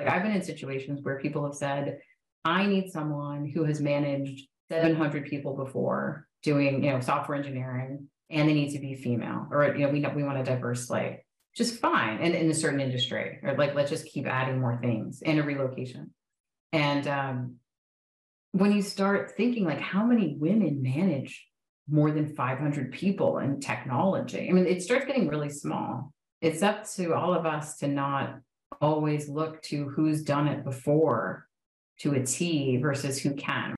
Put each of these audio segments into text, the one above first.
I've been in situations where people have said, I need someone who has managed 700 people before doing, software engineering, and they need to be female, or, we want a diverse slate. Just fine. And in a certain industry, or like, let's just keep adding more things, and a relocation. And when you start thinking like how many women manage more than 500 people in technology, I mean, it starts getting really small. It's up to all of us to not always look to who's done it before to a T versus who can.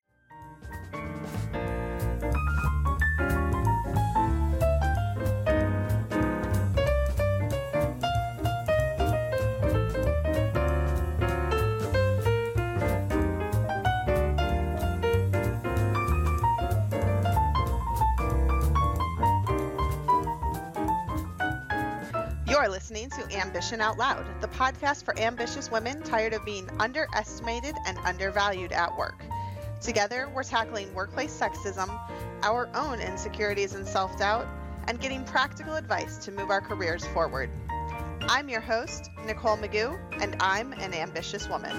You're listening to Ambition Out Loud, the podcast for ambitious women tired of being underestimated and undervalued at work. Together, we're tackling workplace sexism, our own insecurities and self-doubt, and getting practical advice to move our careers forward. I'm your host, Nicole Magoo, and I'm an ambitious woman.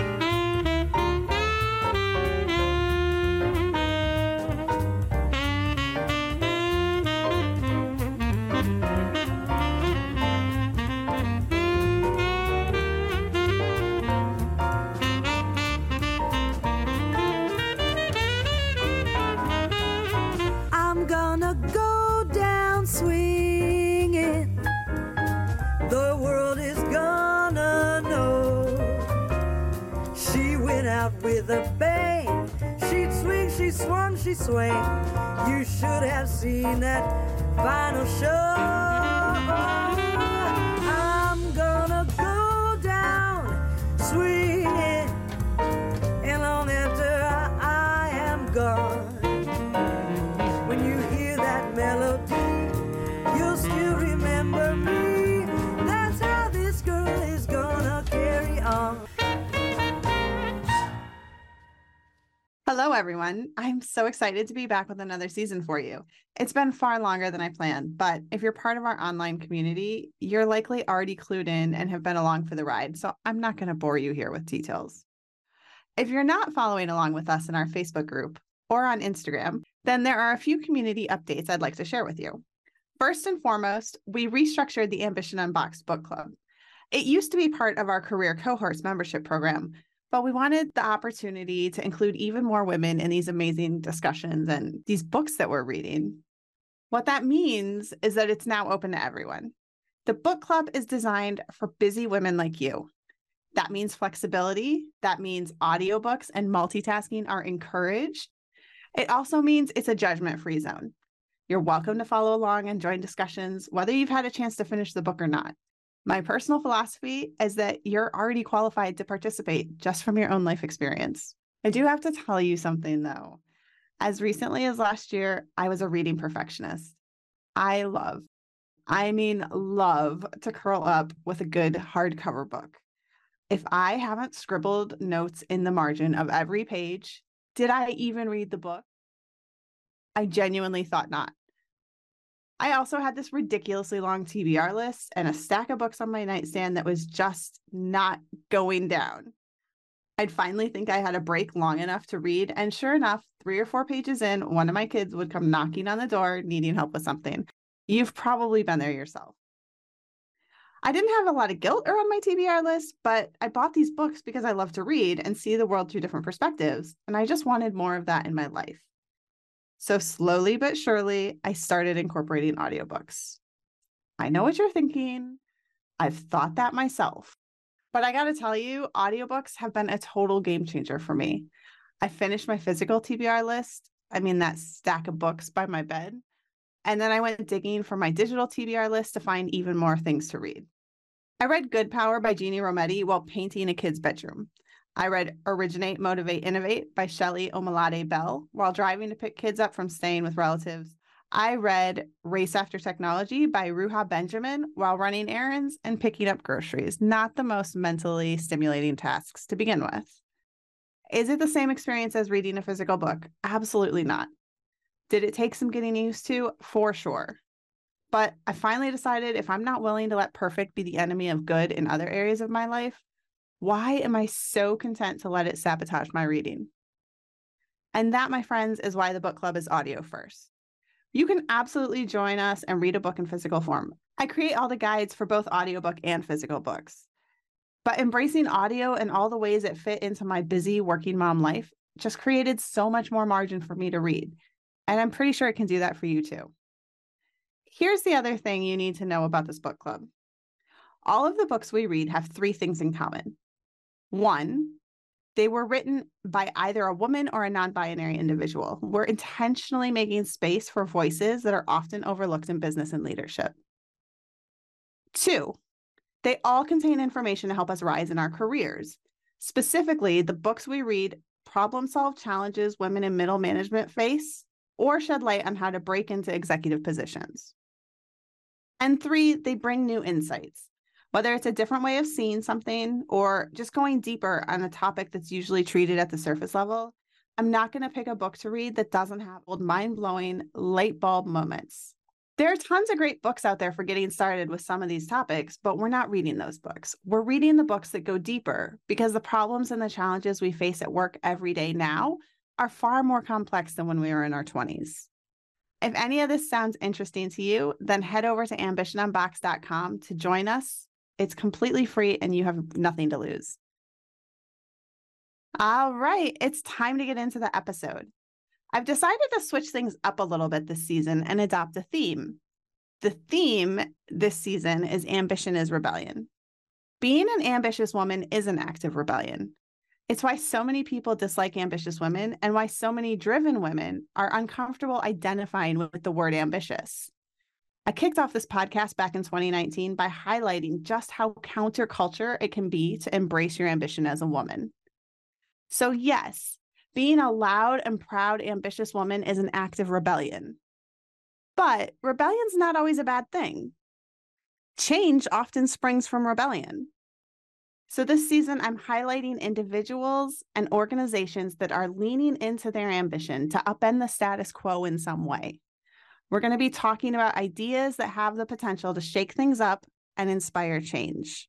With a bang, she'd swing, she swung, she swang. You should have seen that final show. I'm gonna go down swinging, and long after I am gone. When you hear that melody, you'll still remember me. That's how this girl is gonna carry on. Hello, everyone. I'm so excited to be back with another season for you. It's been far longer than I planned, but if you're part of our online community, you're likely already clued in and have been along for the ride, so I'm not going to bore you here with details. If you're not following along with us in our Facebook group or on Instagram, then there are a few community updates I'd like to share with you. First and foremost, we restructured the Ambition Unboxed book club. It used to be part of our Career Cohorts membership program, but we wanted the opportunity to include even more women in these amazing discussions and these books that we're reading. What that means is that it's now open to everyone. The book club is designed for busy women like you. That means flexibility. That means audiobooks and multitasking are encouraged. It also means it's a judgment-free zone. You're welcome to follow along and join discussions, whether you've had a chance to finish the book or not. My personal philosophy is that you're already qualified to participate just from your own life experience. I do have to tell you something, though. As recently as last year, I was a reading perfectionist. I love to curl up with a good hardcover book. If I haven't scribbled notes in the margin of every page, did I even read the book? I genuinely thought not. I also had this ridiculously long TBR list and a stack of books on my nightstand that was just not going down. I'd finally think I had a break long enough to read, and sure enough, 3 or 4 pages in, one of my kids would come knocking on the door needing help with something. You've probably been there yourself. I didn't have a lot of guilt around my TBR list, but I bought these books because I love to read and see the world through different perspectives, and I just wanted more of that in my life. So slowly but surely, I started incorporating audiobooks. I know what you're thinking. I've thought that myself. But I got to tell you, audiobooks have been a total game changer for me. I finished my physical TBR list, that stack of books by my bed. And then I went digging for my digital TBR list to find even more things to read. I read Good Power by Jeannie Rometty while painting a kid's bedroom. I read Originate, Motivate, Innovate by Shelley Omalade Bell while driving to pick kids up from staying with relatives. I read Race After Technology by Ruha Benjamin while running errands and picking up groceries. Not the most mentally stimulating tasks to begin with. Is it the same experience as reading a physical book? Absolutely not. Did it take some getting used to? For sure. But I finally decided if I'm not willing to let perfect be the enemy of good in other areas of my life, Why am I so content to let it sabotage my reading? And that, my friends, is why the book club is audio first. You can absolutely join us and read a book in physical form. I create all the guides for both audiobook and physical books. But embracing audio and all the ways it fit into my busy working mom life just created so much more margin for me to read. And I'm pretty sure it can do that for you too. Here's the other thing you need to know about this book club. All of the books we read have 3 things in common. 1, they were written by either a woman or a non-binary individual. We're intentionally making space for voices that are often overlooked in business and leadership. 2, they all contain information to help us rise in our careers. Specifically, the books we read problem-solve challenges women in middle management face or shed light on how to break into executive positions. And 3, they bring new insights. Whether it's a different way of seeing something or just going deeper on a topic that's usually treated at the surface level, I'm not going to pick a book to read that doesn't have old mind-blowing light bulb moments. There are tons of great books out there for getting started with some of these topics, but we're not reading those books. We're reading the books that go deeper because the problems and the challenges we face at work every day now are far more complex than when we were in our 20s. If any of this sounds interesting to you, then head over to ambitionunboxed.com to join us. It's completely free and you have nothing to lose. All right, it's time to get into the episode. I've decided to switch things up a little bit this season and adopt a theme. The theme this season is Ambition is Rebellion. Being an ambitious woman is an act of rebellion. It's why so many people dislike ambitious women and why so many driven women are uncomfortable identifying with the word ambitious. I kicked off this podcast back in 2019 by highlighting just how counterculture it can be to embrace your ambition as a woman. So yes, being a loud and proud, ambitious woman is an act of rebellion. But rebellion's not always a bad thing. Change often springs from rebellion. So this season, I'm highlighting individuals and organizations that are leaning into their ambition to upend the status quo in some way. We're going to be talking about ideas that have the potential to shake things up and inspire change.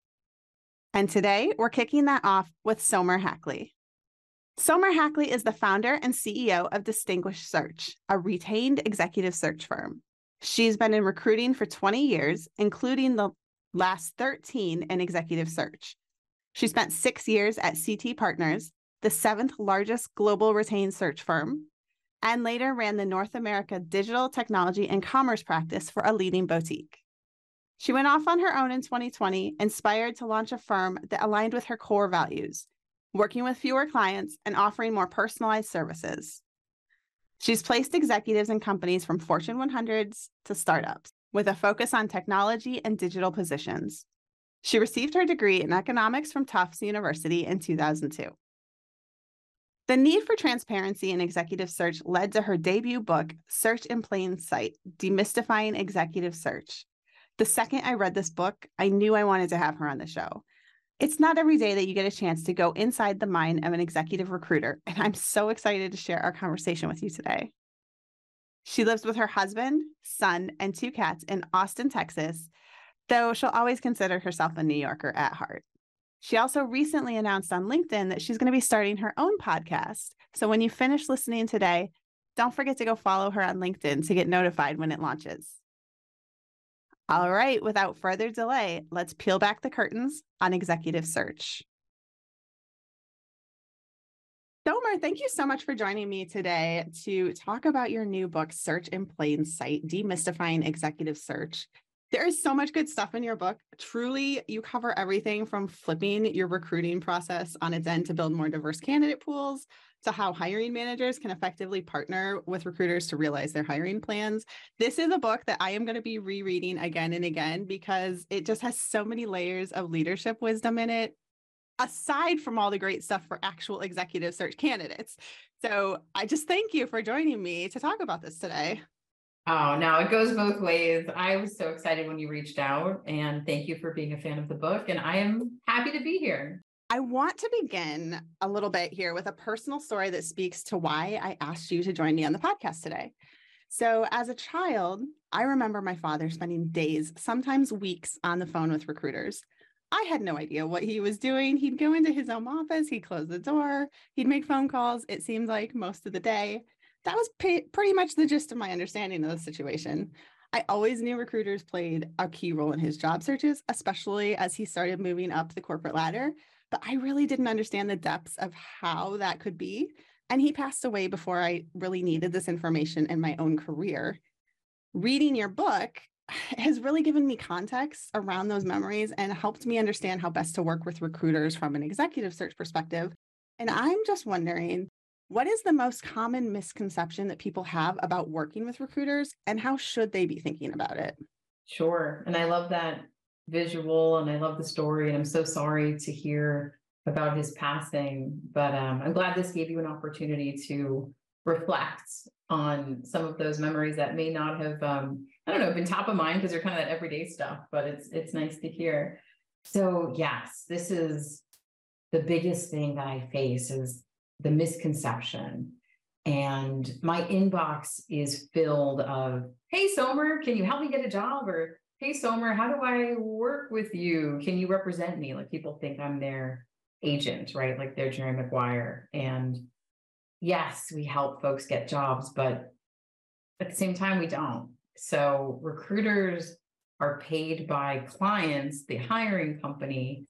And today, we're kicking that off with Somer Hackley. Somer Hackley is the founder and CEO of Distinguished Search, a retained executive search firm. She's been in recruiting for 20 years, including the last 13 in executive search. She spent 6 years at CT Partners, the 7th largest global retained search firm, and later ran the North America digital technology and commerce practice for a leading boutique. She went off on her own in 2020, inspired to launch a firm that aligned with her core values, working with fewer clients and offering more personalized services. She's placed executives in companies from Fortune 100s to startups, with a focus on technology and digital positions. She received her degree in economics from Tufts University in 2002. The need for transparency in executive search led to her debut book, Search in Plain Sight: Demystifying Executive Search. The second I read this book, I knew I wanted to have her on the show. It's not every day that you get a chance to go inside the mind of an executive recruiter, and I'm so excited to share our conversation with you today. She lives with her husband, son, and 2 cats in Austin, Texas, though she'll always consider herself a New Yorker at heart. She also recently announced on LinkedIn that she's going to be starting her own podcast. So when you finish listening today, don't forget to go follow her on LinkedIn to get notified when it launches. All right, without further delay, let's peel back the curtains on executive search. Somer, thank you so much for joining me today to talk about your new book, Search in Plain Sight: Demystifying Executive Search. There is so much good stuff in your book. Truly, you cover everything from flipping your recruiting process on its end to build more diverse candidate pools, to how hiring managers can effectively partner with recruiters to realize their hiring plans. This is a book that I am going to be rereading again and again because it just has so many layers of leadership wisdom in it, aside from all the great stuff for actual executive search candidates. So I just thank you for joining me to talk about this today. Oh, no, it goes both ways. I was so excited when you reached out, and thank you for being a fan of the book. And I am happy to be here. I want to begin a little bit here with a personal story that speaks to why I asked you to join me on the podcast today. So as a child, I remember my father spending days, sometimes weeks, on the phone with recruiters. I had no idea what he was doing. He'd go into his own office, he'd close the door, he'd make phone calls. It seemed like most of the day. That was pretty much the gist of my understanding of the situation. I always knew recruiters played a key role in his job searches, especially as he started moving up the corporate ladder. But I really didn't understand the depths of how that could be. And he passed away before I really needed this information in my own career. Reading your book has really given me context around those memories and helped me understand how best to work with recruiters from an executive search perspective. And I'm just wondering, what is the most common misconception that people have about working with recruiters, and how should they be thinking about it? Sure. And I love that visual and I love the story. And I'm so sorry to hear about his passing, but I'm glad this gave you an opportunity to reflect on some of those memories that may not have, I don't know, been top of mind because they're kind of that everyday stuff, but it's nice to hear. So yes, this is the biggest thing that I face is the misconception. And my inbox is filled of, hey, Somer, can you help me get a job? Or, hey, Somer, how do I work with you? Can you represent me? Like people think I'm their agent, right? Like they're Jerry Maguire. And yes, we help folks get jobs, but at the same time, we don't. So recruiters are paid by clients, the hiring company,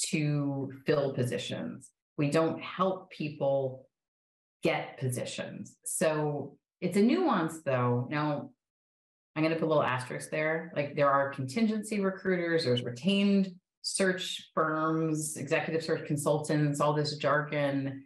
to fill positions. We don't help people get positions. So it's a nuance though. Now, I'm going to put a little asterisk there. Like there are contingency recruiters, there's retained search firms, executive search consultants, all this jargon.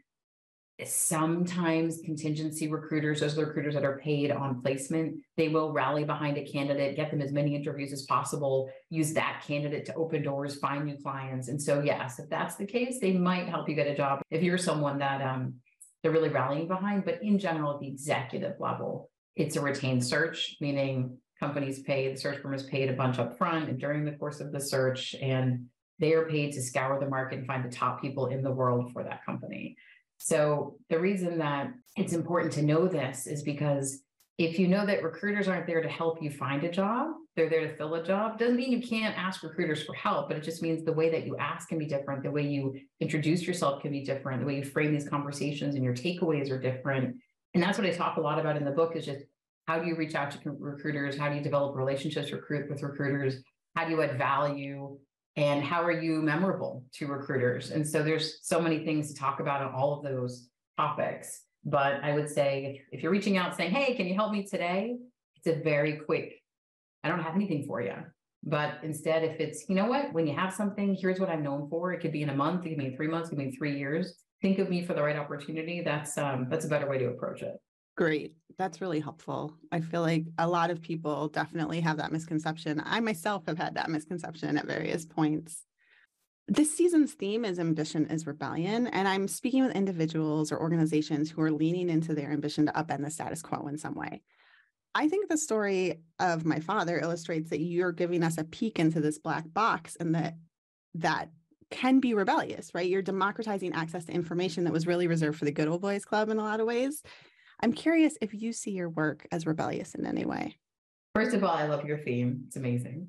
Sometimes contingency recruiters, those are the recruiters that are paid on placement, they will rally behind a candidate, get them as many interviews as possible, use that candidate to open doors, find new clients. And so, yes, if that's the case, they might help you get a job if you're someone that they're really rallying behind. But in general, at the executive level, it's a retained search, meaning companies pay, the search firm is paid a bunch up front and during the course of the search, and they are paid to scour the market and find the top people in the world for that company. So the reason that it's important to know this is because if you know that recruiters aren't there to help you find a job, they're there to fill a job, doesn't mean you can't ask recruiters for help, but it just means the way that you ask can be different. The way you introduce yourself can be different. The way you frame these conversations and your takeaways are different. And that's what I talk a lot about in the book is just how do you reach out to recruiters? How do you develop relationships with recruiters? How do you add value? And how are you memorable to recruiters? And so there's so many things to talk about on all of those topics. But I would say if you're reaching out saying, hey, can you help me today? It's a very quick, I don't have anything for you. But instead, if it's, you know what, when you have something, here's what I'm known for. It could be in a month, it could be in 3 months, it could be in 3 years. Think of me for the right opportunity. That's a better way to approach it. Great. That's really helpful. I feel like a lot of people definitely have that misconception. I myself have had that misconception at various points. This season's theme is ambition is rebellion, and I'm speaking with individuals or organizations who are leaning into their ambition to upend the status quo in some way. I think the story of my father illustrates that you're giving us a peek into this black box and that can be rebellious, right? You're democratizing access to information that was really reserved for the good old boys club in a lot of ways. I'm curious if you see your work as rebellious in any way. First of all, I love your theme. It's amazing.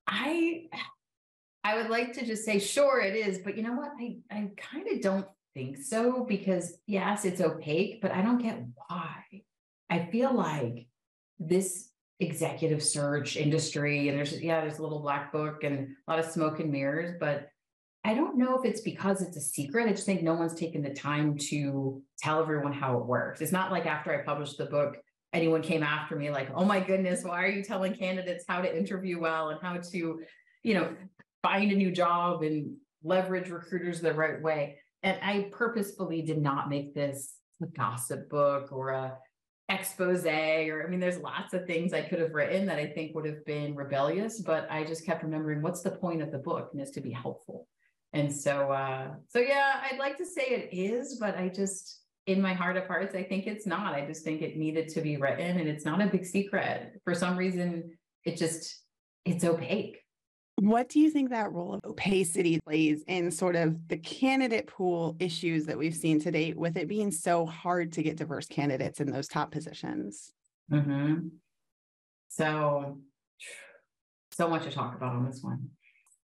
I would like to just say, sure, it is. But you know what? I kind of don't think so because, yes, it's opaque, but I don't get why. I feel like this executive search industry, and there's a little black book and a lot of smoke and mirrors, but I don't know if it's because it's a secret. I just think no one's taken the time to tell everyone how it works. It's not like after I published the book, anyone came after me like, oh my goodness, why are you telling candidates how to interview well and how to, find a new job and leverage recruiters the right way. And I purposefully did not make this a gossip book or a expose, there's lots of things I could have written that I think would have been rebellious, but I just kept remembering what's the point of the book, and it's to be helpful. And so yeah, I'd like to say it is, but I just, in my heart of hearts, I think it's not. I just think it needed to be written, and it's not a big secret. For some reason, it's opaque. What do you think that role of opacity plays in sort of the candidate pool issues that we've seen to date, with it being so hard to get diverse candidates in those top positions? Mm-hmm. So much to talk about on this one.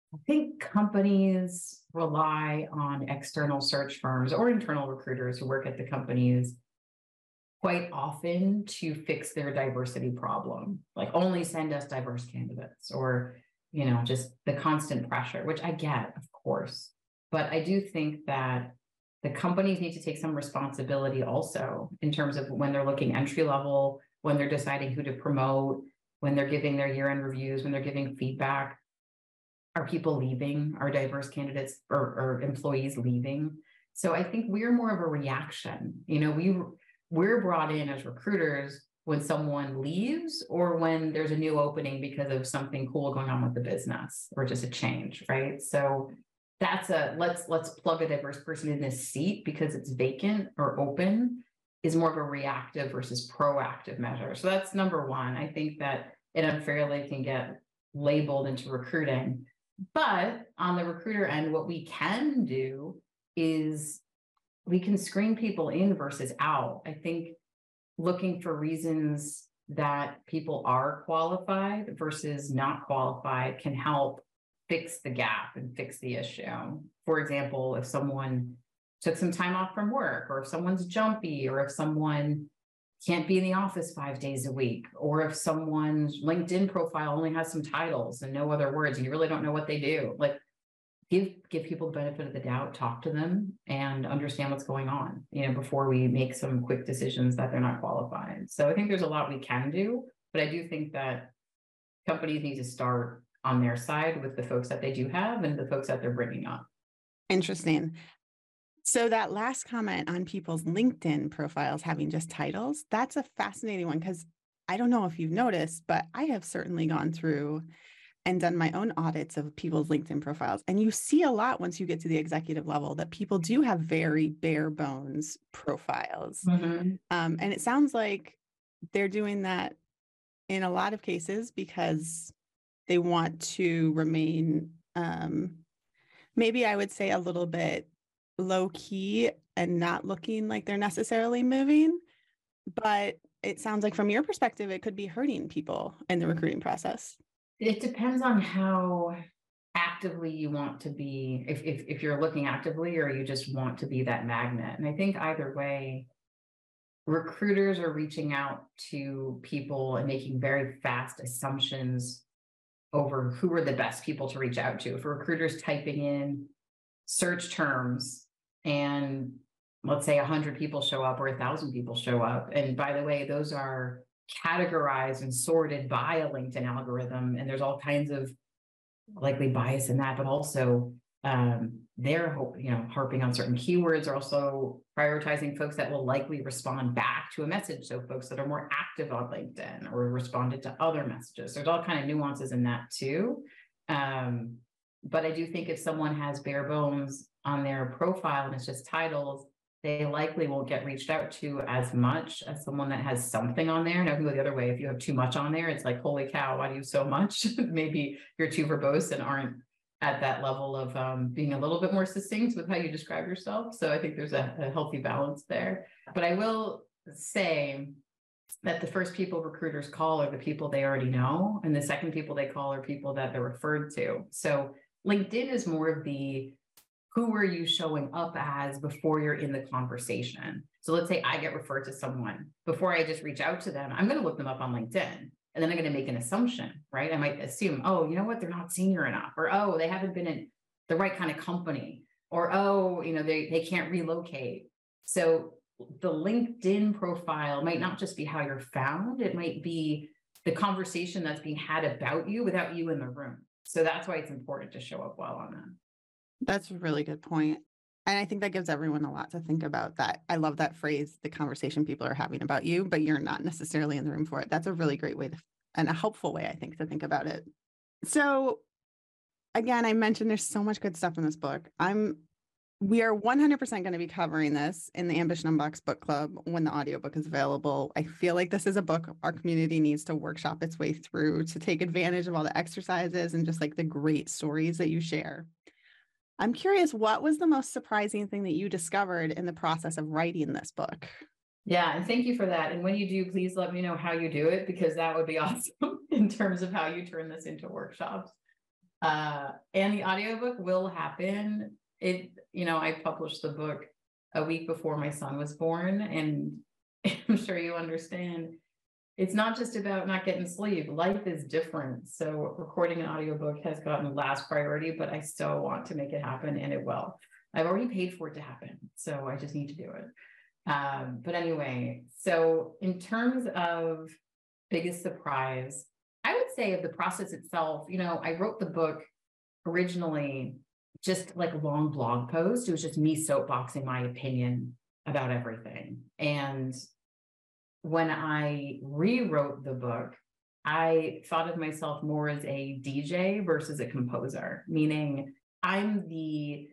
I think companies rely on external search firms or internal recruiters who work at the companies quite often to fix their diversity problem, like only send us diverse candidates, or, just the constant pressure, which I get, of course. But I do think that the companies need to take some responsibility also in terms of when they're looking entry level, when they're deciding who to promote, when they're giving their year-end reviews, when they're giving feedback. Are people leaving? Are diverse candidates or employees leaving? So I think we're more of a reaction. We're brought in as recruiters when someone leaves or when there's a new opening because of something cool going on with the business or just a change, right? So that's let's plug a diverse person in this seat because it's vacant or open is more of a reactive versus proactive measure. So that's number one. I think that it unfairly can get labeled into recruiting. But on the recruiter end, what we can do is we can screen people in versus out. I think looking for reasons that people are qualified versus not qualified can help fix the gap and fix the issue. For example, if someone took some time off from work, or if someone's jumpy, or if someone can't be in the office 5 days a week, or if someone's LinkedIn profile only has some titles and no other words, and you really don't know what they do, like give people the benefit of the doubt, talk to them and understand what's going on, before we make some quick decisions that they're not qualified. So I think there's a lot we can do, but I do think that companies need to start on their side with the folks that they do have and the folks that they're bringing up. Interesting. So that last comment on people's LinkedIn profiles having just titles, that's a fascinating one, because I don't know if you've noticed, but I have certainly gone through and done my own audits of people's LinkedIn profiles. And you see a lot once you get to the executive level that people do have very bare bones profiles. Mm-hmm. And it sounds like they're doing that in a lot of cases because they want to remain, maybe I would say a little bit low key and not looking like they're necessarily moving. But it sounds like from your perspective, it could be hurting people in the recruiting process. It depends on how actively you want to be, if you're looking actively or you just want to be that magnet. And I think either way, recruiters are reaching out to people and making very fast assumptions over who are the best people to reach out to. If a recruiter's typing in search terms and let's say 100 people show up or 1,000 people show up, and by the way, those are categorized and sorted by a LinkedIn algorithm, and there's all kinds of likely bias in that, but also they're harping on certain keywords, are also prioritizing folks that will likely respond back to a message. So folks that are more active on LinkedIn or responded to other messages. There's all kind of nuances in that too. But I do think if someone has bare bones on their profile and it's just titles, they likely won't get reached out to as much as someone that has something on there. Now, it can go the other way. If you have too much on there, it's like, holy cow, why do you so much? Maybe you're too verbose and aren't at that level of being a little bit more succinct with how you describe yourself. So I think there's a healthy balance there. But I will say that the first people recruiters call are the people they already know. And the second people they call are people that they're referred to. So LinkedIn is more of the who are you showing up as before you're in the conversation. So let's say I get referred to someone. Before I just reach out to them, I'm going to look them up on LinkedIn. And then I'm going to make an assumption, right? I might assume, oh, you know what? They're not senior enough. Or, oh, they haven't been in the right kind of company. Or, oh, they can't relocate. So the LinkedIn profile might not just be how you're found. It might be the conversation that's being had about you without you in the room. So that's why it's important to show up well on that. That's a really good point. And I think that gives everyone a lot to think about. That I love that phrase, the conversation people are having about you, but you're not necessarily in the room for it. That's a really great way and a helpful way, I think, to think about it. So again, I mentioned there's so much good stuff in this book. We are 100% going to be covering this in the Ambition Unboxed book club when the audiobook is available. I feel like this is a book our community needs to workshop its way through to take advantage of all the exercises and just like the great stories that you share. I'm curious, what was the most surprising thing that you discovered in the process of writing this book? Yeah, and thank you for that. And when you do, please let me know how you do it, because that would be awesome in terms of how you turn this into workshops. And the audiobook will happen. I published the book a week before my son was born, and I'm sure you understand, it's not just about not getting sleep. Life is different. So recording an audiobook has gotten last priority, but I still want to make it happen, and it will. I've already paid for it to happen, so I just need to do it. But anyway, so in terms of biggest surprise, I would say of the process itself, I wrote the book originally just like a long blog post. It was just me soapboxing my opinion about everything. And when I rewrote the book, I thought of myself more as a DJ versus a composer, meaning I'm the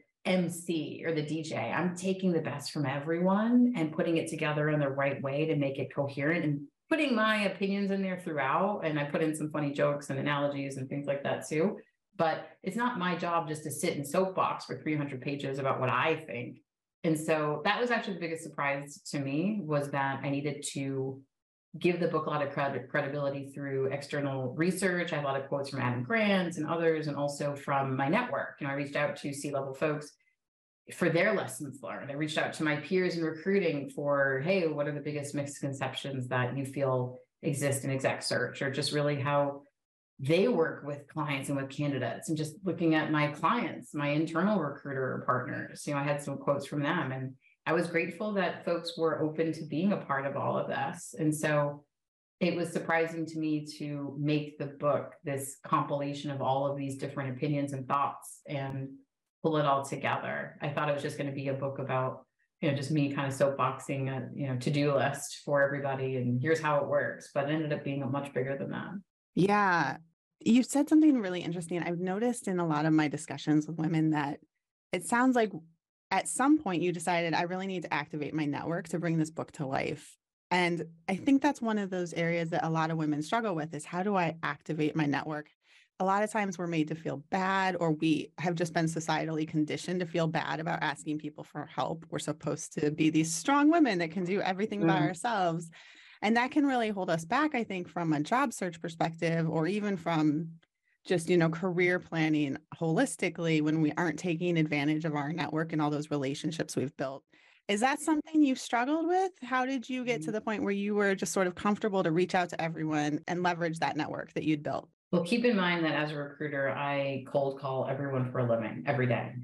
MC or the DJ. I'm taking the best from everyone and putting it together in the right way to make it coherent and putting my opinions in there throughout. And I put in some funny jokes and analogies and things like that too. But it's not my job just to sit in soapbox for 300 pages about what I think. And so that was actually the biggest surprise to me, was that I needed to give the book a lot of credibility through external research. I had a lot of quotes from Adam Grant and others, and also from my network. I reached out to C-level folks for their lessons learned. I reached out to my peers in recruiting for, hey, what are the biggest misconceptions that you feel exist in exec search, or just really how they work with clients and with candidates, and just looking at my clients, my internal recruiter partners. I had some quotes from them, and I was grateful that folks were open to being a part of all of this. And so it was surprising to me to make the book this compilation of all of these different opinions and thoughts and pull it all together. I thought it was just going to be a book about, just me kind of soapboxing a, to-do list for everybody, and here's how it works. But it ended up being much bigger than that. Yeah. You said something really interesting. I've noticed in a lot of my discussions with women that it sounds like at some point you decided I really need to activate my network to bring this book to life. And I think that's one of those areas that a lot of women struggle with, is how do I activate my network? A lot of times we're made to feel bad, or we have just been societally conditioned to feel bad about asking people for help. We're supposed to be these strong women that can do everything by ourselves. And that can really hold us back, I think, from a job search perspective, or even from just, career planning holistically, when we aren't taking advantage of our network and all those relationships we've built. Is that something you struggled with? How did you get to the point where you were just sort of comfortable to reach out to everyone and leverage that network that you'd built? Well, keep in mind that as a recruiter, I cold call everyone for a living every day.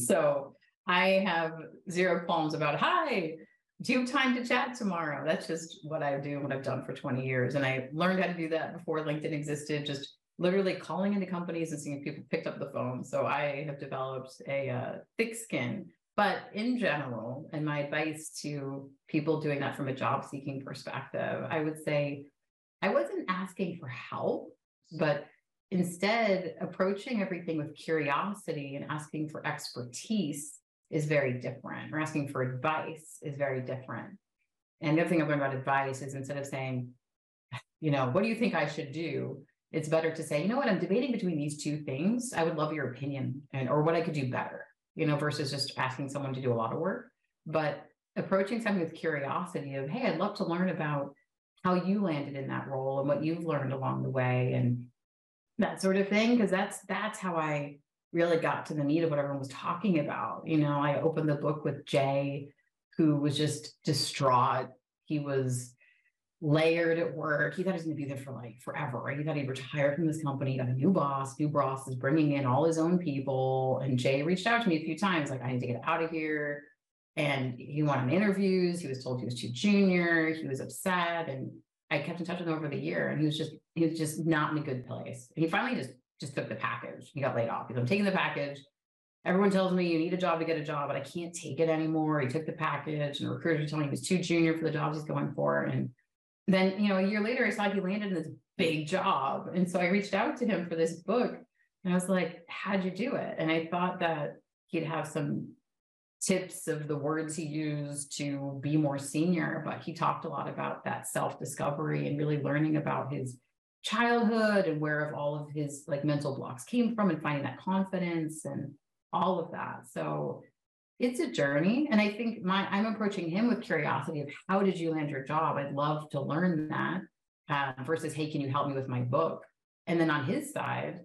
So I have zero qualms about, hi, do you have time to chat tomorrow? That's just what I do, what I've done for 20 years. And I learned how to do that before LinkedIn existed, just literally calling into companies and seeing if people picked up the phone. So I have developed a thick skin. But in general, and my advice to people doing that from a job seeking perspective, I would say I wasn't asking for help, but instead approaching everything with curiosity and asking for expertise is very different, or asking for advice is very different. And the other thing I've learned about advice is, instead of saying, what do you think I should do? It's better to say, what, I'm debating between these two things. I would love your opinion, or what I could do better, versus just asking someone to do a lot of work. But approaching something with curiosity of, hey, I'd love to learn about how you landed in that role and what you've learned along the way and that sort of thing. Because that's how I really got to the meat of what everyone was talking about. I opened the book with Jay, who was just distraught. He was layered at work. He thought he was going to be there for like forever, right? He thought he'd retired from this company, got a new boss is bringing in all his own people. And Jay reached out to me a few times, like, I need to get out of here. And he wanted interviews. He was told he was too junior. He was upset. And I kept in touch with him over the year, and he was just not in a good place. And he finally just took the package. He got laid off. He's, I'm taking the package. Everyone tells me you need a job to get a job, but I can't take it anymore. He took the package, and the recruiters told me he was too junior for the jobs he's going for. And then, a year later, I saw he landed in this big job. And so I reached out to him for this book, and I was like, how'd you do it? And I thought that he'd have some tips of the words he used to be more senior, but he talked a lot about that self-discovery and really learning about his childhood and where all of his like mental blocks came from, and finding that confidence and all of that. So it's a journey. And I think I'm approaching him with curiosity of, how did you land your job? I'd love to learn that, versus, hey, can you help me with my book? And then on his side,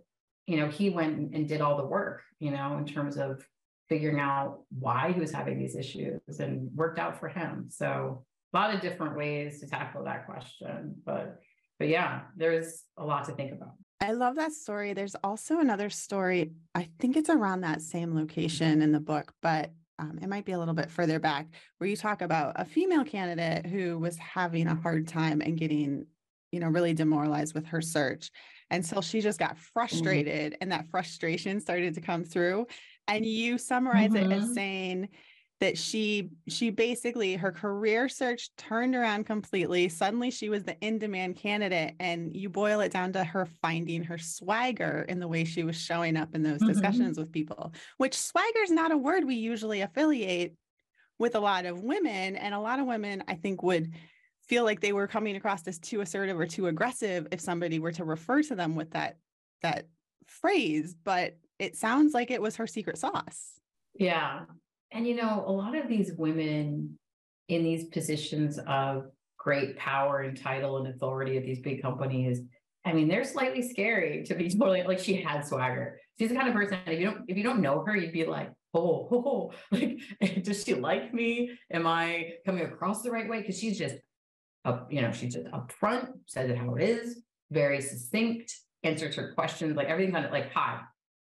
he went and did all the work, in terms of figuring out why he was having these issues and worked out for him. So a lot of different ways to tackle that question. But yeah, there's a lot to think about. I love that story. There's also another story. I think it's around that same location in the book, but it might be a little bit further back, where you talk about a female candidate who was having a hard time and getting, really demoralized with her search. And so she just got frustrated, and that frustration started to come through. And you summarize it as saying that she basically, her career search turned around completely. Suddenly she was the in-demand candidate, and you boil it down to her finding her swagger in the way she was showing up in those discussions with people, which swagger is not a word we usually affiliate with a lot of women. And a lot of women, I think, would feel like they were coming across as too assertive or too aggressive if somebody were to refer to them with that phrase. But it sounds like it was her secret sauce. Yeah. And, a lot of these women in these positions of great power and title and authority at these big companies, they're slightly scary, to be totally, like, she had swagger. She's the kind of person, if you don't know her, you'd be like, oh, like, does she like me? Am I coming across the right way? Because she's just, she's just upfront, says it how it is, very succinct, answers her questions, like everything kind of like, hi.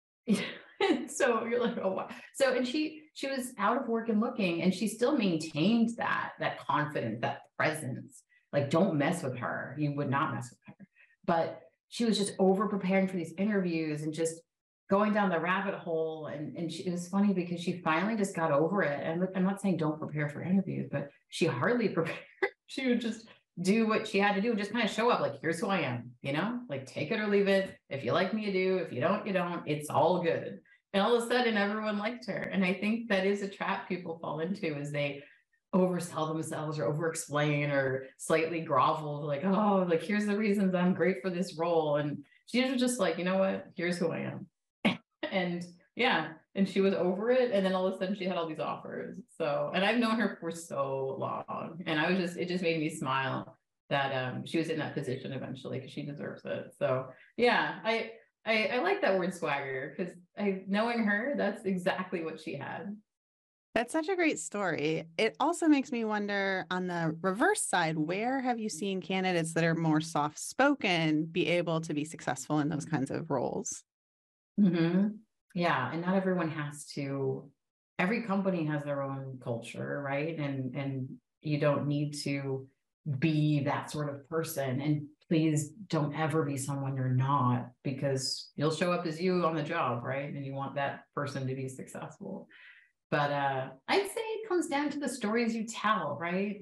So you're like, oh, wow. So, and she was out of work and looking, and she still maintained that confidence, that presence. Like, don't mess with her. You would not mess with her. But she was just over preparing for these interviews and just going down the rabbit hole. And it was funny because she finally just got over it. And I'm not saying don't prepare for interviews, but she hardly prepared. She would just do what she had to do and just kind of show up like, here's who I am, like, take it or leave it. If you like me, you do. If you don't, you don't. It's all good. And all of a sudden, everyone liked her. And I think that is a trap people fall into, is they oversell themselves or over-explain or slightly grovel, like, oh, like, here's the reasons I'm great for this role. And she was just like, you know what? Here's who I am. And yeah, and she was over it. And then all of a sudden she had all these offers. So, and I've known her for so long. And it just made me smile that she was in that position eventually, because she deserves it. So yeah, I like that word swagger, because knowing her, that's exactly what she had. That's such a great story. It also makes me wonder, on the reverse side, where have you seen candidates that are more soft-spoken be able to be successful in those kinds of roles? Yeah. And not everyone every company has their own culture, right? And you don't need to be that sort of person. And please don't ever be someone you're not, because you'll show up as you on the job, right? And you want that person to be successful. But I'd say it comes down to the stories you tell, right?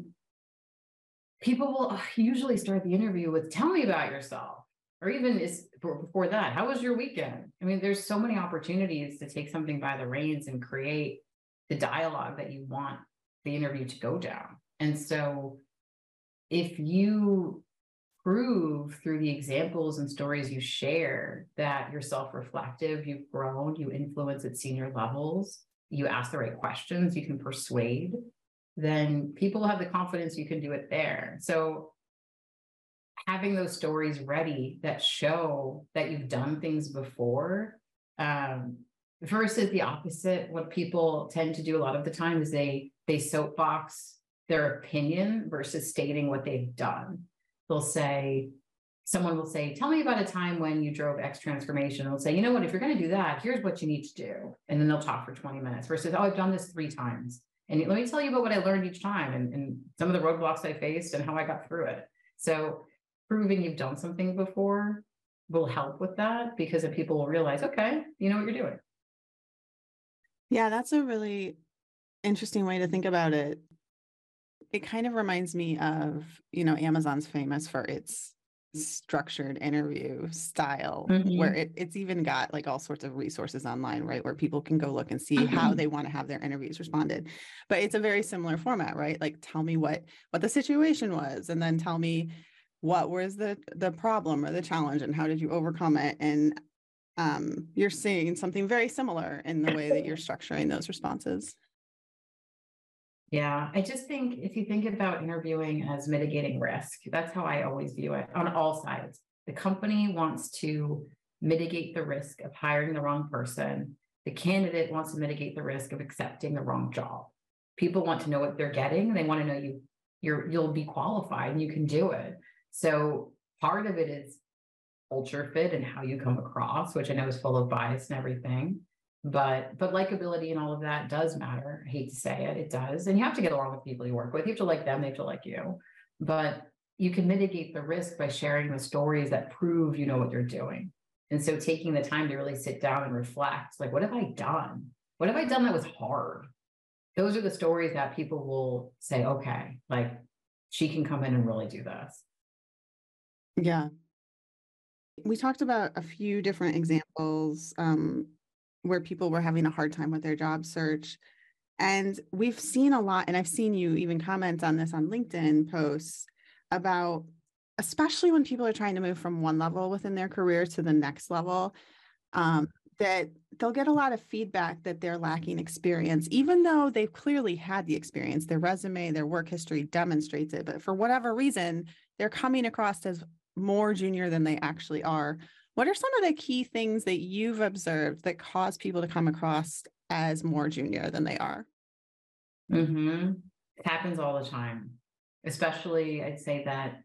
People will usually start the interview with, tell me about yourself. Or even before that, how was your weekend? There's so many opportunities to take something by the reins and create the dialogue that you want the interview to go down. And so if you prove through the examples and stories you share that you're self-reflective, you've grown, you influence at senior levels, you ask the right questions, you can persuade, then people have the confidence you can do it there. So having those stories ready that show that you've done things before, versus the opposite. What people tend to do a lot of the time is they soapbox their opinion versus stating what they've done. Someone will say, tell me about a time when you drove X transformation. They'll say, you know what, if you're going to do that, here's what you need to do. And then they'll talk for 20 minutes versus, oh, I've done this 3 times. And let me tell you about what I learned each time and some of the roadblocks I faced and how I got through it. So proving you've done something before will help with that, because then people will realize, okay, you know what you're doing. Yeah, that's a really interesting way to think about it. It kind of reminds me of, Amazon's famous for its structured interview style, where it's even got like all sorts of resources online, right, where people can go look and see how they want to have their interviews responded. But it's a very similar format, right? Like, tell me what the situation was, and then tell me what was the problem or the challenge, and how did you overcome it? And you're seeing something very similar in the way that you're structuring those responses. Yeah, I just think if you think about interviewing as mitigating risk, that's how I always view it on all sides. The company wants to mitigate the risk of hiring the wrong person. The candidate wants to mitigate the risk of accepting the wrong job. People want to know what they're getting. They want to know you'll be qualified and you can do it. So part of it is culture fit and how you come across, which I know is full of bias and everything. But likability and all of that does matter. I hate to say it, it does. And you have to get along with people you work with. You have to like them, they have to like you. But you can mitigate the risk by sharing the stories that prove you know what you're doing. And so taking the time to really sit down and reflect, like, what have I done? What have I done that was hard? Those are the stories that people will say, okay, like she can come in and really do this. Yeah. We talked about a few different examples where people were having a hard time with their job search. And we've seen a lot, and I've seen you even comment on this on LinkedIn posts about, especially when people are trying to move from one level within their career to the next level, that they'll get a lot of feedback that they're lacking experience, even though they've clearly had the experience. Their resume, their work history demonstrates it, but for whatever reason, they're coming across as more junior than they actually are. What are some of the key things that you've observed that cause people to come across as more junior than they are? It happens all the time, especially I'd say that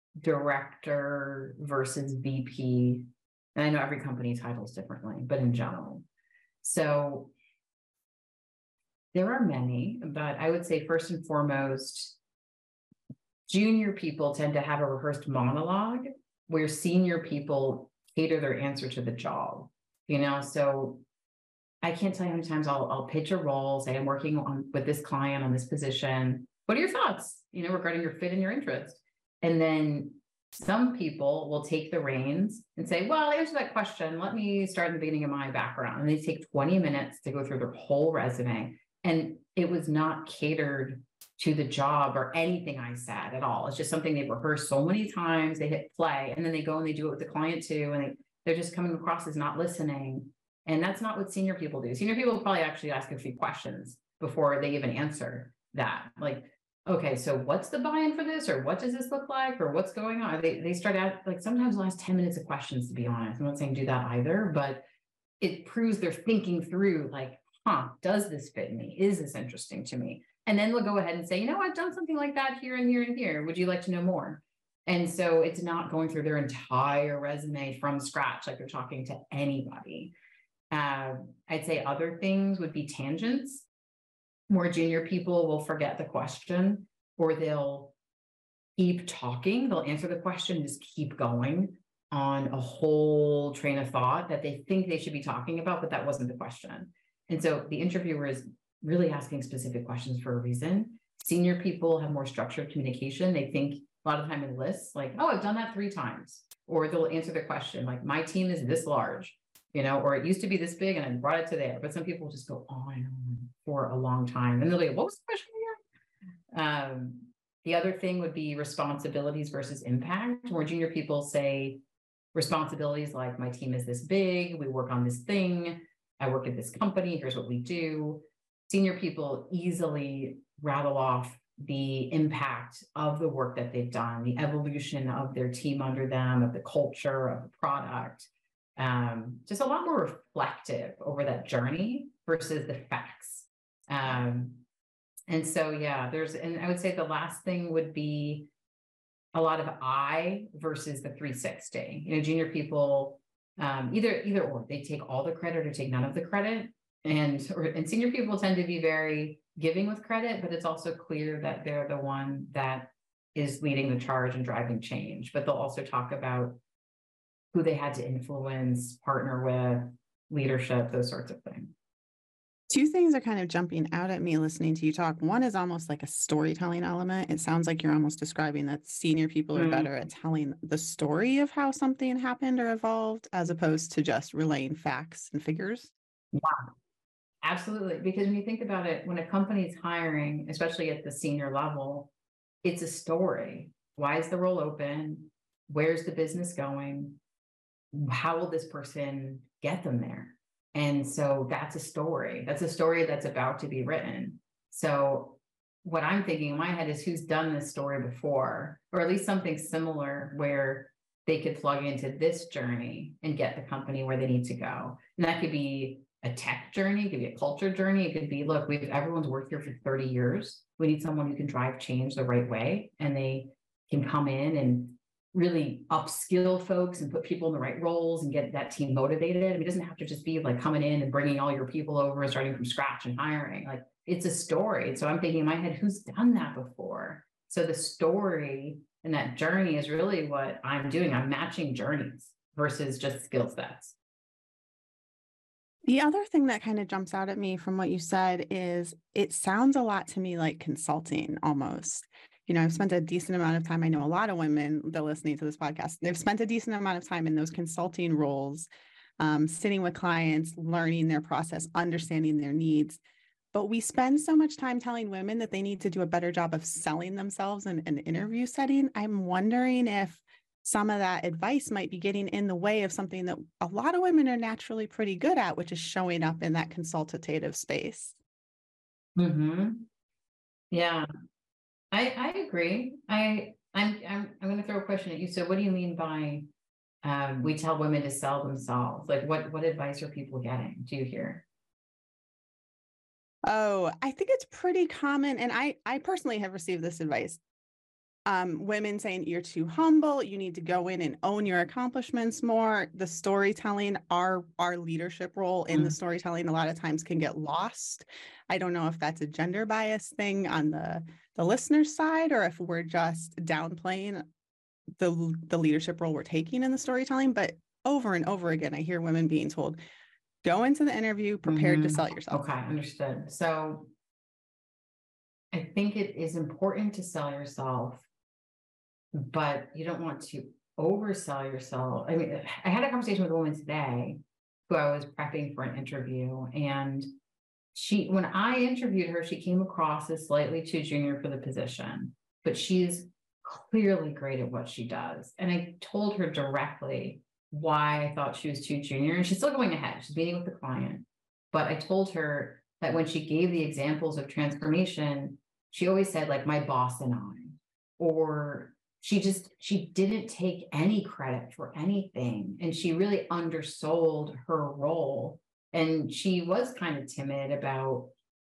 director versus VP. And I know every company titles differently, but in general. So there are many, but I would say first and foremost, junior people tend to have a rehearsed monologue where senior people cater their answer to the job, so I can't tell you how many times I'll pitch a role, say I'm working with this client on this position. What are your thoughts, regarding your fit and your interest? And then some people will take the reins and say, well, answer that question. Let me start in the beginning of my background. And they take 20 minutes to go through their whole resume. And it was not catered to the job or anything I said at all. It's just something they've rehearsed so many times. They hit play and then they go and they do it with the client too. And they're just coming across as not listening. And that's not what senior people do. Senior people probably actually ask a few questions before they even answer that. Like, okay, so what's the buy-in for this? Or what does this look like? Or what's going on? They start out, like, sometimes the last 10 minutes of questions, to be honest. I'm not saying do that either, but it proves they're thinking through, like, does this fit me? Is this interesting to me? And then they'll go ahead and say, I've done something like that here and here and here. Would you like to know more? And so it's not going through their entire resume from scratch, like they're talking to anybody. I'd say other things would be tangents. More junior people will forget the question, or they'll keep talking. They'll answer the question, just keep going on a whole train of thought that they think they should be talking about, but that wasn't the question. And so the interviewer is really asking specific questions for a reason. Senior people have more structured communication. They think a lot of time in lists, like, oh, I've done that 3 times. Or they'll answer the question, like, my team is this large, or it used to be this big and I brought it to there. But some people just go on and on for a long time. And they'll be like, what was the question again? The other thing would be responsibilities versus impact, where junior people say responsibilities like, my team is this big, we work on this thing, I work at this company, here's what we do. Senior people easily rattle off the impact of the work that they've done, the evolution of their team under them, of the culture, of the product. Just a lot more reflective over that journey versus the facts. And so, yeah, and I would say the last thing would be a lot of I versus the 360. Junior people, either or, they take all the credit or take none of the credit. And senior people tend to be very giving with credit, but it's also clear that they're the one that is leading the charge and driving change. But they'll also talk about who they had to influence, partner with, leadership, those sorts of things. 2 things are kind of jumping out at me listening to you talk. One is almost like a storytelling element. It sounds like you're almost describing that senior people are better at telling the story of how something happened or evolved, as opposed to just relaying facts and figures. Yeah, absolutely. Because when you think about it, when a company's hiring, especially at the senior level, it's a story. Why is the role open? Where's the business going? How will this person get them there? And so that's a story. That's a story that's about to be written. So what I'm thinking in my head is, who's done this story before, or at least something similar where they could plug into this journey and get the company where they need to go. And that could be a tech journey, it could be a culture journey. It could be, look, everyone's worked here for 30 years. We need someone who can drive change the right way. And they can come in and really upskill folks and put people in the right roles and get that team motivated. I mean, it doesn't have to just be like coming in and bringing all your people over and starting from scratch and hiring. Like, it's a story. So I'm thinking in my head, who's done that before? So the story and that journey is really what I'm doing. I'm matching journeys versus just skill sets. The other thing that kind of jumps out at me from what you said is it sounds a lot to me like consulting almost. You know, I've spent a decent amount of time. I know a lot of women that are listening to this podcast, they've spent a decent amount of time in those consulting roles, sitting with clients, learning their process, understanding their needs. But we spend so much time telling women that they need to do a better job of selling themselves in an interview setting. I'm wondering if some of that advice might be getting in the way of something that a lot of women are naturally pretty good at, which is showing up in that consultative space. Mm-hmm. Yeah, I agree. I'm going to throw a question at you. So what do you mean by we tell women to sell themselves? Like what advice are people getting? Do you hear? Oh, I think it's pretty common. And I personally have received this advice. Women saying you're too humble, you need to go in and own your accomplishments more. The storytelling, our leadership role in the storytelling a lot of times can get lost. I don't know if that's a gender bias thing on the listener's side, or if we're just downplaying the leadership role we're taking in the storytelling. But over and over again, I hear women being told, go into the interview prepared to sell yourself. Okay, understood. So I think it is important to sell yourself, but you don't want to oversell yourself. I mean, I had a conversation with a woman today who I was prepping for an interview, and when I interviewed her, she came across as slightly too junior for the position, but she's clearly great at what she does. And I told her directly why I thought she was too junior, and she's still going ahead. She's meeting with the client, but I told her that when she gave the examples of transformation, she always said like my boss and I, or she didn't take any credit for anything. And she really undersold her role. And she was kind of timid about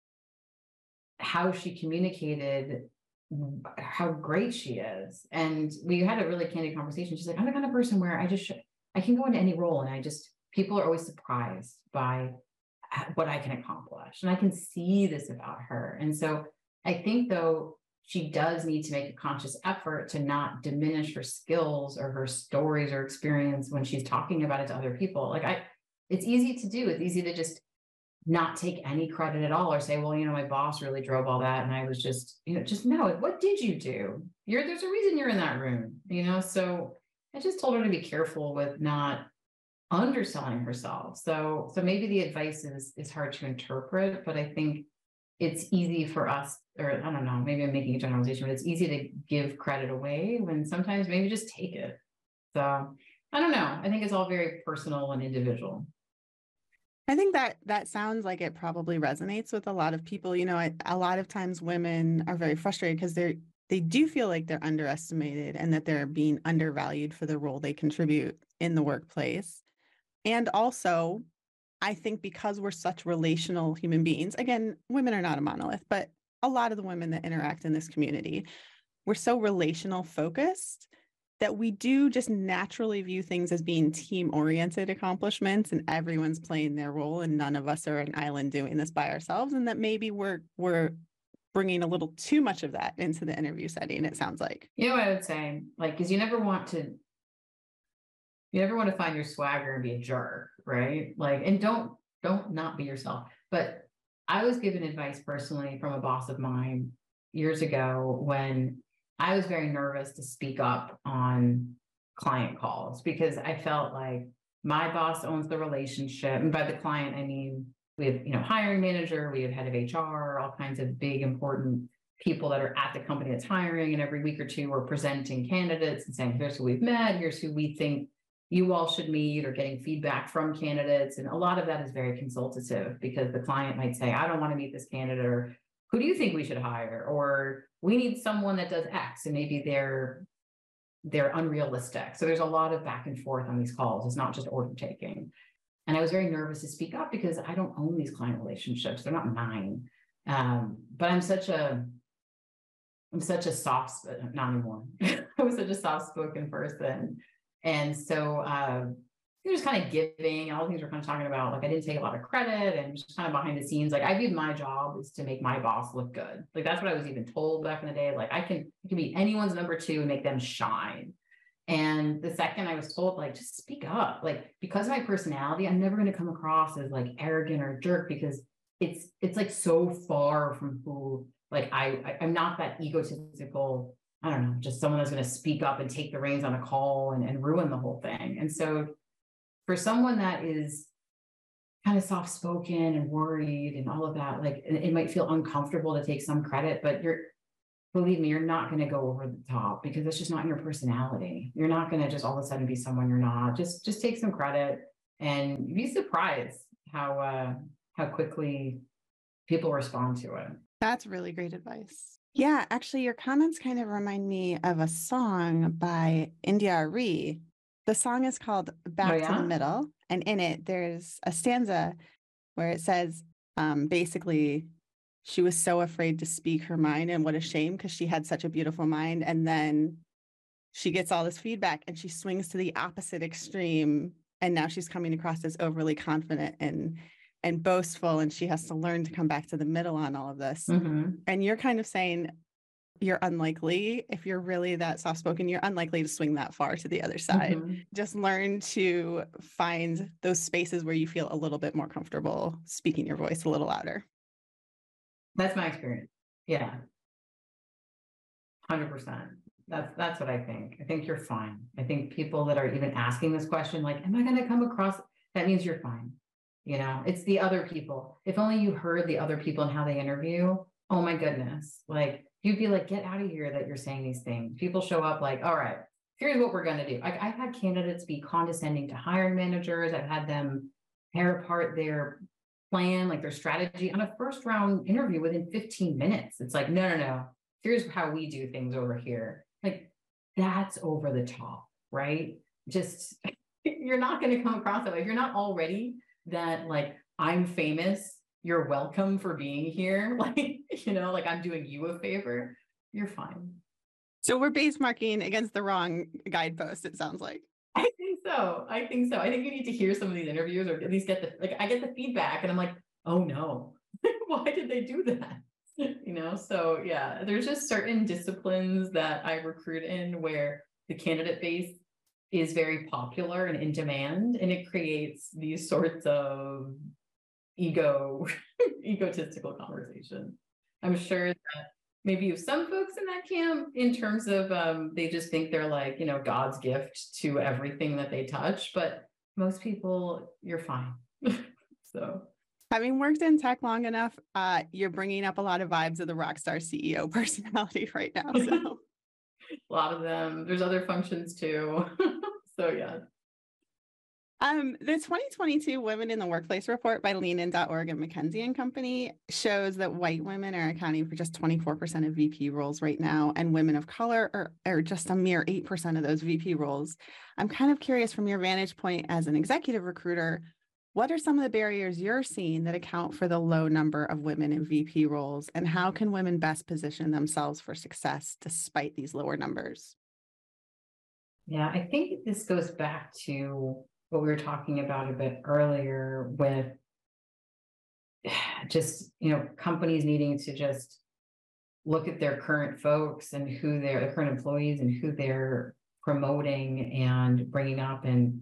how she communicated how great she is. And we had a really candid conversation. She's like, I'm the kind of person where I can go into any role and people are always surprised by what I can accomplish. And I can see this about her. And so I think though, she does need to make a conscious effort to not diminish her skills or her stories or experience when she's talking about it to other people. Like it's easy to do. It's easy to just not take any credit at all or say, well, my boss really drove all that. And I was just no, what did you do? There's a reason you're in that room, So I just told her to be careful with not underselling herself. So maybe the advice is hard to interpret, but I think it's easy for us, or I don't know, maybe I'm making a generalization, but it's easy to give credit away when sometimes maybe just take it. So I don't know. I think it's all very personal and individual. I think that sounds like it probably resonates with a lot of people. A lot of times women are very frustrated because they do feel like they're underestimated and that they're being undervalued for the role they contribute in the workplace. And also, I think because we're such relational human beings, again, women are not a monolith, but a lot of the women that interact in this community, we're so relational focused that we do just naturally view things as being team-oriented accomplishments, and everyone's playing their role and none of us are an island doing this by ourselves. And that maybe we're bringing a little too much of that into the interview setting, it sounds like. What I would say, because you never want to find your swagger and be a jerk, right? And don't not be yourself. But I was given advice personally from a boss of mine years ago when I was very nervous to speak up on client calls because I felt like my boss owns the relationship. And by the client, I mean, we have, hiring manager, we have head of HR, all kinds of big, important people that are at the company that's hiring. And every week or two, we're presenting candidates and saying, here's who we've met, here's who we think you all should meet, or getting feedback from candidates. And a lot of that is very consultative because the client might say, I don't want to meet this candidate, or who do you think we should hire? Or we need someone that does X. And maybe they're they're unrealistic. So there's a lot of back and forth on these calls. It's not just order taking. And I was very nervous to speak up because I don't own these client relationships. They're not mine. But I'm such a soft, not anymore. I was such a soft-spoken person. And so it was kind of giving, all the things we're kind of talking about. Like I didn't take a lot of credit and just kind of behind the scenes. Like I viewed my job is to make my boss look good. Like that's what I was even told back in the day. Like I can be anyone's number two and make them shine. And the second I was told, like, just speak up, like, because of my personality, I'm never going to come across as like arrogant or a jerk because it's like so far from who, like, I'm not that egotistical, I don't know, just someone that's going to speak up and take the reins on a call and ruin the whole thing. And so for someone that is kind of soft-spoken and worried and all of that, like, it might feel uncomfortable to take some credit, but believe me, you're not going to go over the top because it's just not in your personality. You're not going to just all of a sudden be someone you're not. Just take some credit and be surprised how quickly people respond to it. That's really great advice. Yeah, actually, your comments kind of remind me of a song by India Arie. The song is called Back to the Middle. And in it, there's a stanza where it says, basically, she was so afraid to speak her mind, and what a shame because she had such a beautiful mind. And then she gets all this feedback and she swings to the opposite extreme. And now she's coming across as overly confident and boastful. And she has to learn to come back to the middle on all of this. Mm-hmm. And you're kind of saying you're unlikely, if you're really that soft-spoken, you're unlikely to swing that far to the other side. Mm-hmm. Just learn to find those spaces where you feel a little bit more comfortable speaking your voice a little louder. That's my experience. Yeah. 100%. That's what I think. I think you're fine. I think people that are even asking this question, like, am I going to come across? That means you're fine. You know, it's the other people. If only you heard the other people and how they interview. Oh my goodness. Like you'd be like, get out of here that you're saying these things. People show up like, all right, here's what we're going to do. I've had candidates be condescending to hiring managers. I've had them tear apart their plan, like their strategy on a first round interview within 15 minutes. It's like, no. Here's how we do things over here. Like that's over the top, right? Just, you're not going to come across that way. If you're not already that, like, I'm famous, you're welcome for being here. Like, you know, like I'm doing you a favor, you're fine. So we're benchmarking against the wrong guidepost, it sounds like. I think so. I think you need to hear some of these interviews or at least I get the feedback and I'm like, oh no, why did they do that? You know? So yeah, there's just certain disciplines that I recruit in where the candidate base is very popular and in demand, and it creates these sorts of egotistical conversations. I'm sure that maybe you have some folks in that camp in terms of they just think they're like, you know, God's gift to everything that they touch, but most people, you're fine. So having worked in tech long enough, you're bringing up a lot of vibes of the rockstar CEO personality right now. So a lot of them. There's other functions too. So yeah. The 2022 Women in the Workplace report by LeanIn.org and McKinsey & Company shows that white women are accounting for just 24% of VP roles right now, and women of color are just a mere 8% of those VP roles. I'm kind of curious from your vantage point as an executive recruiter, what are some of the barriers you're seeing that account for the low number of women in VP roles, and how can women best position themselves for success despite these lower numbers? Yeah, I think this goes back to what we were talking about a bit earlier with just, you know, companies needing to just look at their current folks and who their current employees and who they're promoting and bringing up. And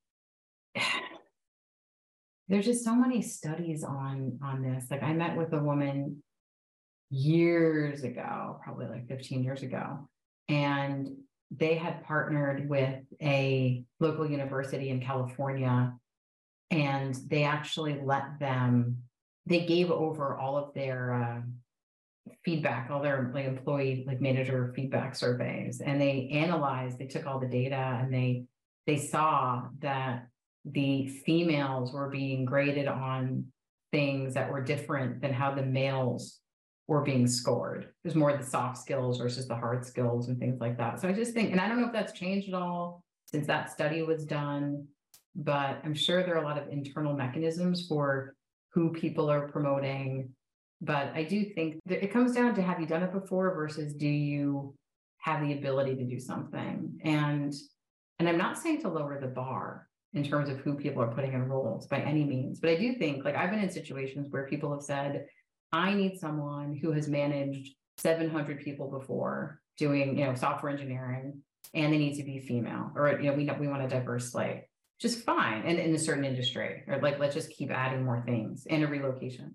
there's just so many studies on this. Like I met with a woman years ago, probably like 15 years ago, and they had partnered with a local university in California, and they actually they gave over all of their feedback, all their like employee, like manager feedback surveys, and they took all the data, and they saw that the females were being graded on things that were different than how the males were being scored. There's more the soft skills versus the hard skills and things like that. So I just think, and I don't know if that's changed at all since that study was done, but I'm sure there are a lot of internal mechanisms for who people are promoting. But I do think that it comes down to, have you done it before versus do you have the ability to do something? And I'm not saying to lower the bar in terms of who people are putting in roles by any means, but I do think, like, I've been in situations where people have said, I need someone who has managed 700 people before doing, software engineering, and they need to be female, or, we want a diverse slate. Just fine. And in a certain industry, or like, let's just keep adding more things, and a relocation.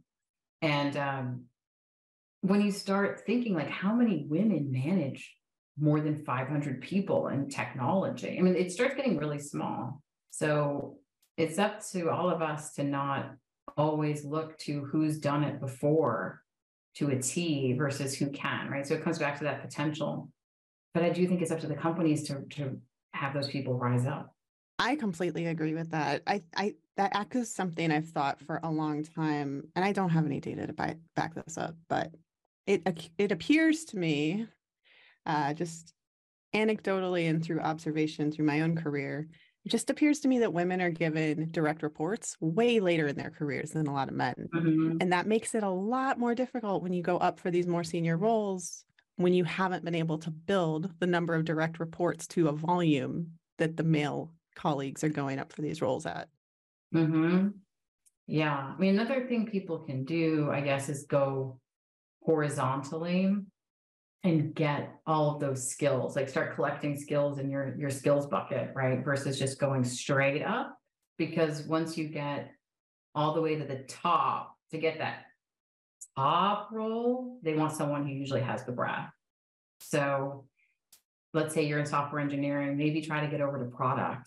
And when you start thinking, like, how many women manage more than 500 people in technology, I mean, it starts getting really small. So it's up to all of us to not always look to who's done it before to a T versus who can, right? So it comes back to that potential. But I do think it's up to the companies to have those people rise up. I completely agree with that. I that echoes something I've thought for a long time, and I don't have any data to back this up, but it appears to me, just anecdotally and through observation through my own career, it just appears to me that women are given direct reports way later in their careers than a lot of men. Mm-hmm. And that makes it a lot more difficult when you go up for these more senior roles, when you haven't been able to build the number of direct reports to a volume that the male colleagues are going up for these roles at. Mm-hmm. Yeah. I mean, another thing people can do, I guess, is go horizontally and get all of those skills, like start collecting skills in your skills bucket, right? Versus just going straight up. Because once you get all the way to the top, to get that top role, they want someone who usually has the breadth. So let's say you're in software engineering, maybe try to get over to product,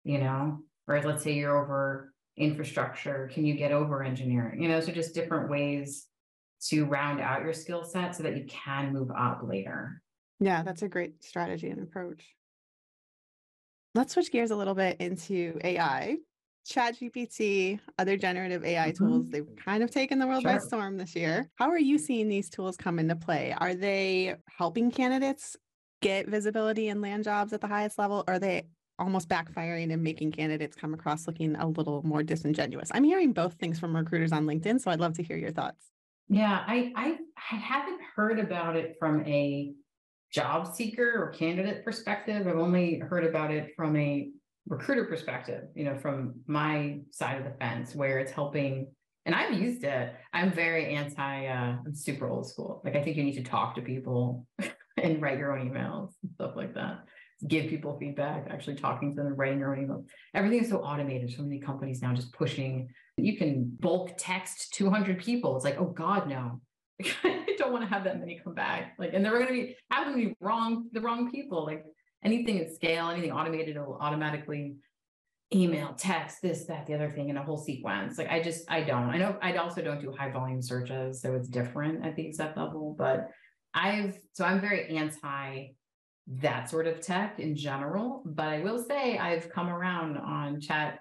or let's say you're over infrastructure, can you get over engineering? So just different ways to round out your skill set so that you can move up later. Yeah, that's a great strategy and approach. Let's switch gears a little bit into AI. ChatGPT, other generative AI tools, they've kind of taken the world by storm this year. How are you seeing these tools come into play? Are they helping candidates get visibility and land jobs at the highest level? Or are they almost backfiring and making candidates come across looking a little more disingenuous? I'm hearing both things from recruiters on LinkedIn, so I'd love to hear your thoughts. Yeah, I haven't heard about it from a job seeker or candidate perspective. I've only heard about it from a recruiter perspective, from my side of the fence, where it's helping. And I've used it. I'm very I'm super old school. Like, I think you need to talk to people and write your own emails and stuff like that. Give people feedback, actually talking to them and writing your own emails. Everything is so automated. So many companies now just pushing, you can bulk text 200 people. It's like, oh God, no. I don't want to have that many come back. Like, and they're going to be having the wrong people. Like, anything at scale, anything automated, it will automatically email, text, this, that, the other thing in a whole sequence. Like, I don't. I know I also don't do high volume searches, so it's different at the exec level. But I'm very anti that sort of tech in general. But I will say I've come around on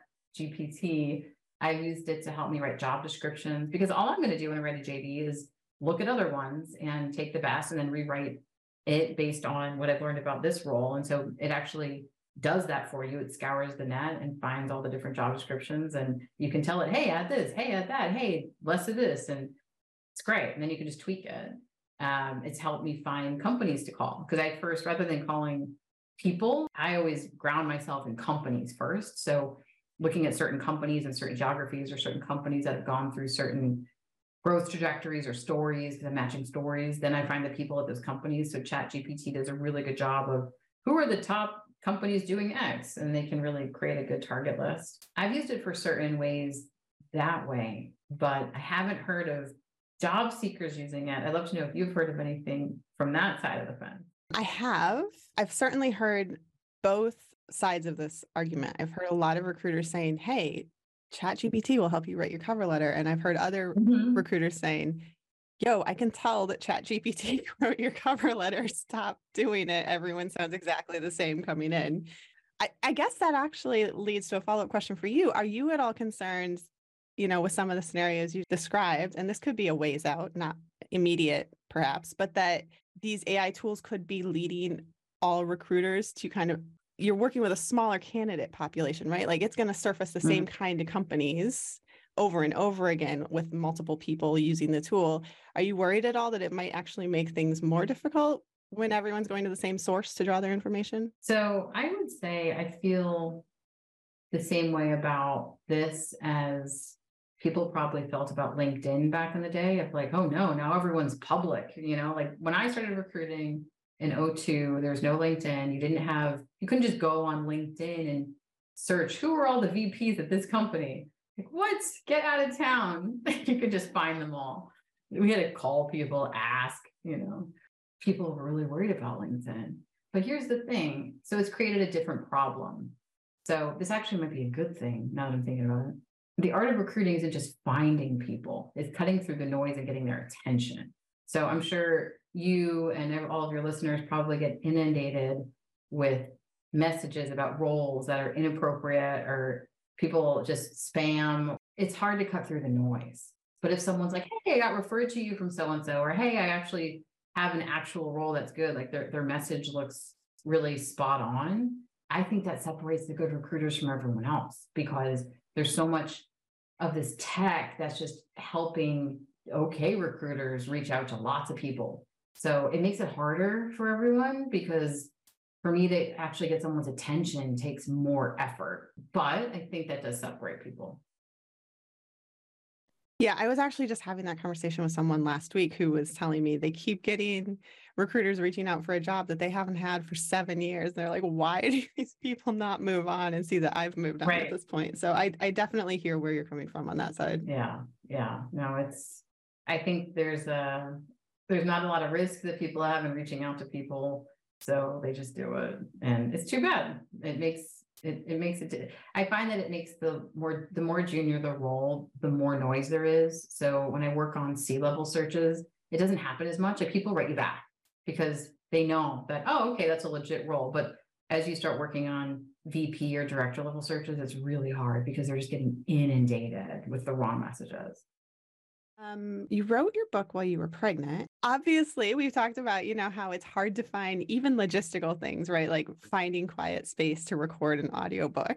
ChatGPT. I've used it to help me write job descriptions, because all I'm going to do when I write a JD is look at other ones and take the best and then rewrite it based on what I've learned about this role. And so it actually does that for you. It scours the net and finds all the different job descriptions, and you can tell it, hey, add this, hey, add that, hey, less of this. And it's great. And then you can just tweak it. It's helped me find companies to call, because I first, rather than calling people, I always ground myself in companies first. So looking at certain companies and certain geographies, or certain companies that have gone through certain growth trajectories or stories, the matching stories, then I find the people at those companies. So ChatGPT does a really good job of who are the top companies doing X, and they can really create a good target list. I've used it for certain ways that way, but I haven't heard of job seekers using it. I'd love to know if you've heard of anything from that side of the fence. I have. I've certainly heard both sides of this argument. I've heard a lot of recruiters saying, hey, ChatGPT will help you write your cover letter. And I've heard other recruiters saying, yo, I can tell that ChatGPT wrote your cover letter. Stop doing it. Everyone sounds exactly the same coming in. I guess that actually leads to a follow-up question for you. Are you at all concerned, with some of the scenarios you described, and this could be a ways out, not immediate perhaps, but that these AI tools could be leading all recruiters to kind of, you're working with a smaller candidate population, right? Like it's going to surface the same kind of companies over and over again with multiple people using the tool. Are you worried at all that it might actually make things more difficult when everyone's going to the same source to draw their information? So I would say I feel the same way about this as people probably felt about LinkedIn back in the day of like, oh no, now everyone's public, like when I started recruiting in 2002, there was no LinkedIn. You couldn't just go on LinkedIn and search who are all the VPs at this company. Like, what? Get out of town. You could just find them all. We had to call people, ask, people were really worried about LinkedIn. But here's the thing. So it's created a different problem. So this actually might be a good thing now that I'm thinking about it. The art of recruiting isn't just finding people, it's cutting through the noise and getting their attention. So I'm sure you and all of your listeners probably get inundated with messages about roles that are inappropriate or people just spam. It's hard to cut through the noise. But if someone's like, hey, I got referred to you from so-and-so, or hey, I actually have an actual role that's good, like their message looks really spot on, I think that separates the good recruiters from everyone else, because there's so much of this tech that's just helping okay recruiters reach out to lots of people. So it makes it harder for everyone, because for me to actually get someone's attention takes more effort. But I think that does separate people. Yeah, I was actually just having that conversation with someone last week who was telling me they keep getting recruiters reaching out for a job that they haven't had for 7 years. They're like, why do these people not move on and see that I've moved on at this point? So I definitely hear where you're coming from on that side. Yeah. No, I think there's not a lot of risk that people have in reaching out to people. So they just do it. And it's too bad. It makes it, I find that it makes the more junior the role, the more noise there is. So when I work on C-level searches, it doesn't happen as much. Like people write you back because they know that, oh, okay, that's a legit role. But as you start working on VP or director level searches, it's really hard because they're just getting inundated with the wrong messages. You wrote your book while you were pregnant. Obviously, we've talked about, how it's hard to find even logistical things, right? Like finding quiet space to record an audiobook.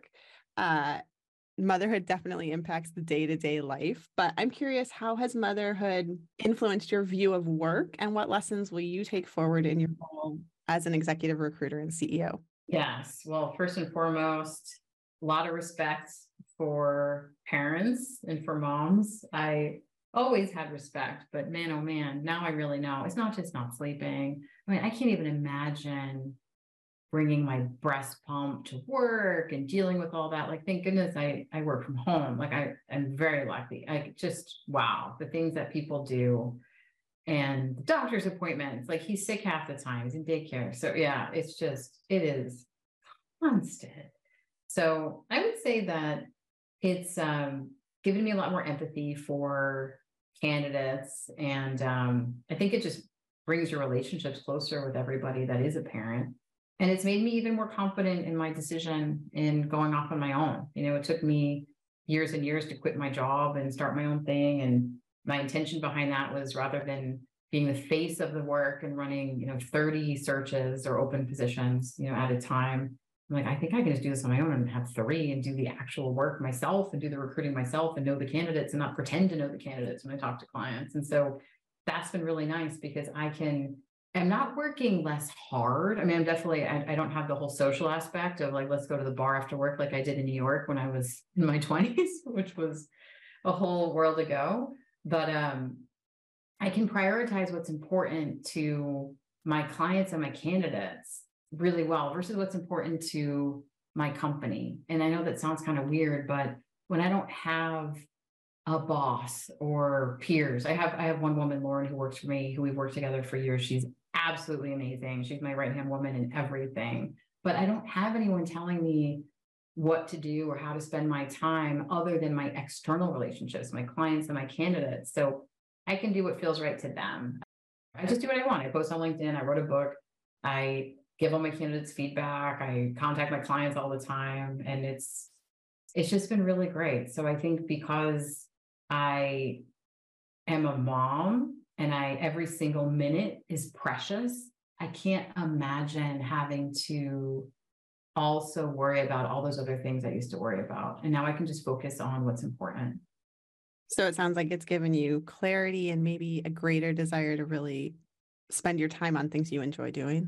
Motherhood definitely impacts the day-to-day life, but I'm curious, how has motherhood influenced your view of work, and what lessons will you take forward in your role as an executive recruiter and CEO? Yes. Well, first and foremost, a lot of respect for parents and for moms. I always had respect, but man, oh man, now I really know it's not just not sleeping. I mean, I can't even imagine bringing my breast pump to work and dealing with all that. Like, thank goodness I work from home. Like I'm very lucky. Wow, the things that people do, and the doctor's appointments, like he's sick half the time, he's in daycare. So yeah, it is constant. So I would say that it's given me a lot more empathy for candidates. And I think it just brings your relationships closer with everybody that is a parent. And it's made me even more confident in my decision in going off on my own. It took me years and years to quit my job and start my own thing. And my intention behind that was, rather than being the face of the work and running, 30 searches or open positions, at a time, I'm like, I think I can just do this on my own and have 3 and do the actual work myself and do the recruiting myself and know the candidates and not pretend to know the candidates when I talk to clients. And so that's been really nice, because I'm not working less hard. I mean, I'm definitely, I don't have the whole social aspect of like, let's go to the bar after work like I did in New York when I was in my 20s, which was a whole world ago. But I can prioritize what's important to my clients and my candidates really well versus what's important to my company. And I know that sounds kind of weird, but when I don't have a boss or peers, I have one woman, Lauren, who works for me, who we've worked together for years. She's absolutely amazing. She's my right-hand woman in everything, but I don't have anyone telling me what to do or how to spend my time other than my external relationships, my clients and my candidates. So I can do what feels right to them. I just do what I want. I post on LinkedIn. I wrote a book. I give all my candidates feedback. I contact my clients all the time. And it's just been really great. So I think because I am a mom and every single minute is precious. I can't imagine having to also worry about all those other things I used to worry about. And now I can just focus on what's important. So it sounds like it's given you clarity and maybe a greater desire to really spend your time on things you enjoy doing.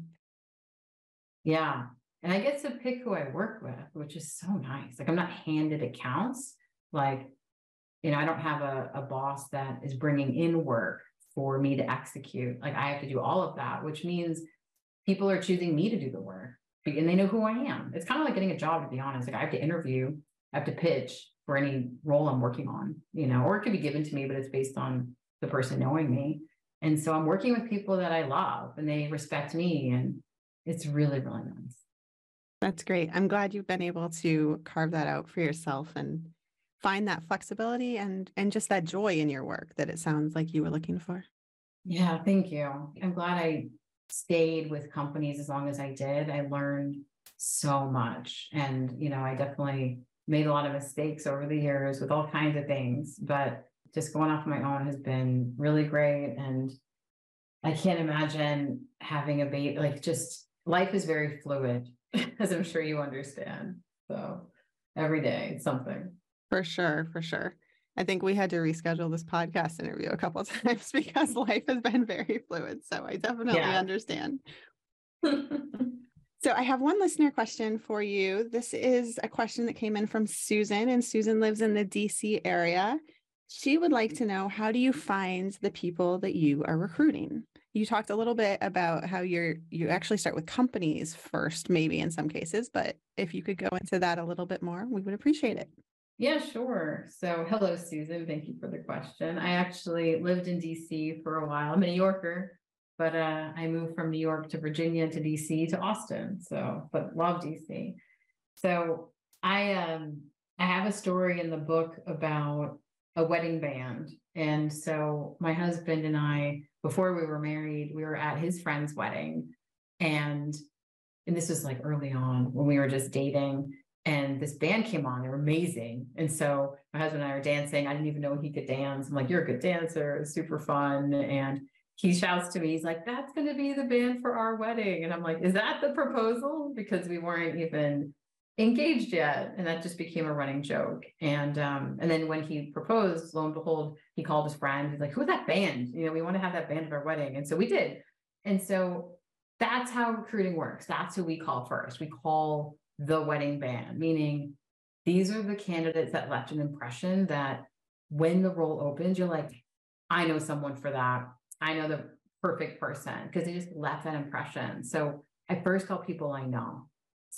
Yeah. And I get to pick who I work with, which is so nice. Like I'm not handed accounts. Like, I don't have a boss that is bringing in work for me to execute. Like I have to do all of that, which means people are choosing me to do the work and they know who I am. It's kind of like getting a job, to be honest. Like I have to interview, I have to pitch for any role I'm working on, or it could be given to me, but it's based on the person knowing me. And so I'm working with people that I love and they respect me, and it's really, really nice. That's great. I'm glad you've been able to carve that out for yourself and find that flexibility and just that joy in your work that it sounds like you were looking for. Yeah, thank you. I'm glad I stayed with companies as long as I did. I learned so much. And, I definitely made a lot of mistakes over the years with all kinds of things, but just going off my own has been really great. And I can't imagine having a baby, like just life is very fluid, as I'm sure you understand. So every day it's something. For sure, for sure. I think we had to reschedule this podcast interview a couple of times because life has been very fluid. So I definitely understand. So I have one listener question for you. This is a question that came in from Susan, and Susan lives in the DC area. She would like to know, how do you find the people that you are recruiting? You talked a little bit about how you actually start with companies first, maybe in some cases, but if you could go into that a little bit more, we would appreciate it. Yeah, sure. So hello, Susan. Thank you for the question. I actually lived in DC for a while. I'm a New Yorker, but I moved from New York to Virginia to DC to Austin. But love DC. So I have a story in the book about a wedding band. And so my husband and I, before we were married, we were at his friend's wedding. And this was like early on when we were just dating. And this band came on, they were amazing. And so my husband and I were dancing. I didn't even know he could dance. I'm like, you're a good dancer, it's super fun. And he shouts to me, he's like, that's going to be the band for our wedding. And I'm like, is that the proposal? Because we weren't even engaged yet. And that just became a running joke. And then when he proposed, lo and behold, he called his friend. He's like, who's that band? We want to have that band at our wedding. And so we did. And so that's how recruiting works. That's who we call first. We call the wedding band, meaning these are the candidates that left an impression that when the role opens, you're like, I know someone for that. I know the perfect person, because they just left that impression. So I first call people I know.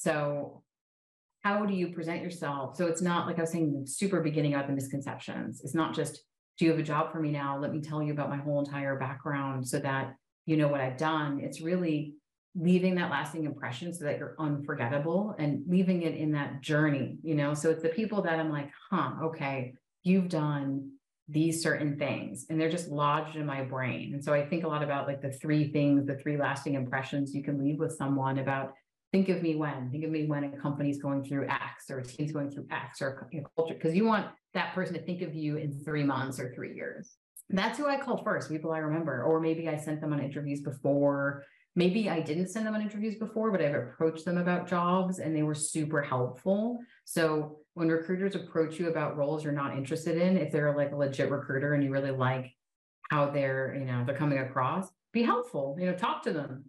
So how do you present yourself? So it's not like I was saying, super beginning about the misconceptions. It's not just, do you have a job for me now? Let me tell you about my whole entire background so that you know what I've done. It's really leaving that lasting impression so that you're unforgettable and leaving it in that journey, so it's the people that I'm like, okay, you've done these certain things and they're just lodged in my brain. And so I think a lot about like the three lasting impressions you can leave with someone about, think of me when a company's going through X or a team's going through X or culture, because you want that person to think of you in 3 months or 3 years. That's who I call first, people I remember, or maybe I sent them on interviews before. Maybe I didn't send them on interviews before, but I've approached them about jobs and they were super helpful. So when recruiters approach you about roles you're not interested in, if they're like a legit recruiter and you really like how they're coming across, be helpful, talk to them,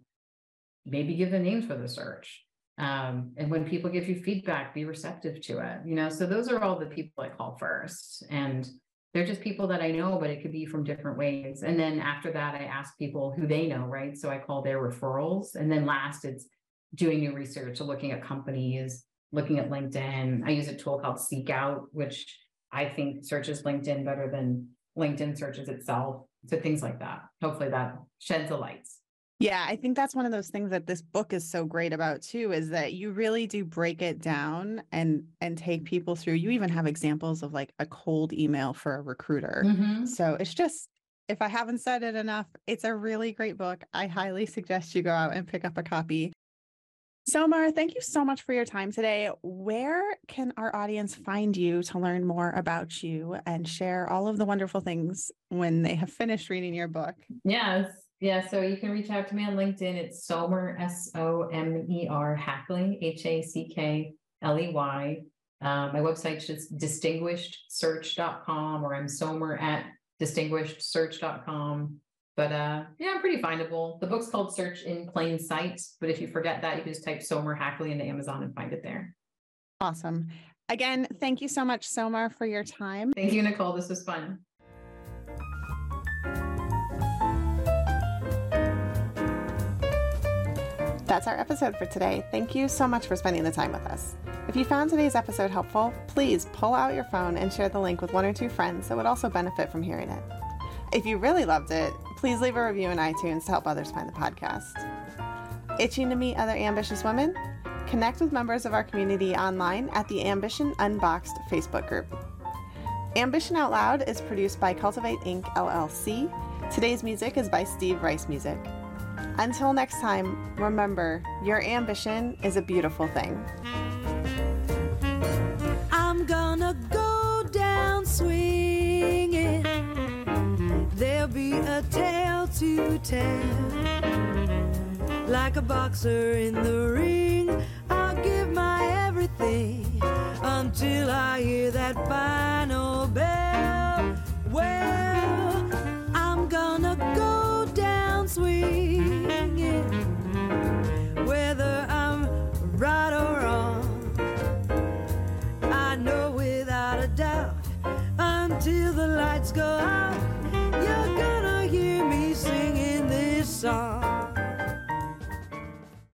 maybe give them names for the search. And when people give you feedback, be receptive to it, so those are all the people I call first. And they're just people that I know, but it could be from different ways. And then after that, I ask people who they know, right? So I call their referrals. And then last, it's doing new research, so looking at companies, looking at LinkedIn. I use a tool called Seek Out, which I think searches LinkedIn better than LinkedIn searches itself. So things like that. Hopefully that sheds a light. Yeah, I think that's one of those things that this book is so great about too, is that you really do break it down and take people through. You even have examples of like a cold email for a recruiter. Mm-hmm. So it's just, if I haven't said it enough, it's a really great book. I highly suggest you go out and pick up a copy. Somar, thank you so much for your time today. Where can our audience find you to learn more about you and share all of the wonderful things when they have finished reading your book? Yes. Yeah. So you can reach out to me on LinkedIn. It's Somer, Somer, Hackley, Hackley. My website's just distinguishedsearch.com, or I'm Somer at distinguishedsearch.com. But yeah, I'm pretty findable. The book's called Search in Plain Sight, but if you forget that, you can just type Somer Hackley into Amazon and find it there. Awesome. Again, thank you so much, Somar, for your time. Thank you, Nicole. This was fun. That's our episode for today. Thank you so much for spending the time with us. If you found today's episode helpful, please pull out your phone and share the link with 1 or 2 friends that would also benefit from hearing it. If you really loved it, please leave a review in iTunes to help others find the podcast. Itching to meet other ambitious women? Connect with members of our community online at the Ambition Unboxed Facebook group. Ambition Out Loud is produced by Cultivate Inc. LLC. Today's music is by Steve Rice Music. Until next time, remember, your ambition is a beautiful thing. I'm gonna go down swinging. There'll be a tale to tell. Like a boxer in the ring, I'll give my everything until I hear that final bell. Well, I'm gonna go down swinging, whether I'm right or wrong. I know without a doubt, until the lights go out, you're gonna hear me singing this song.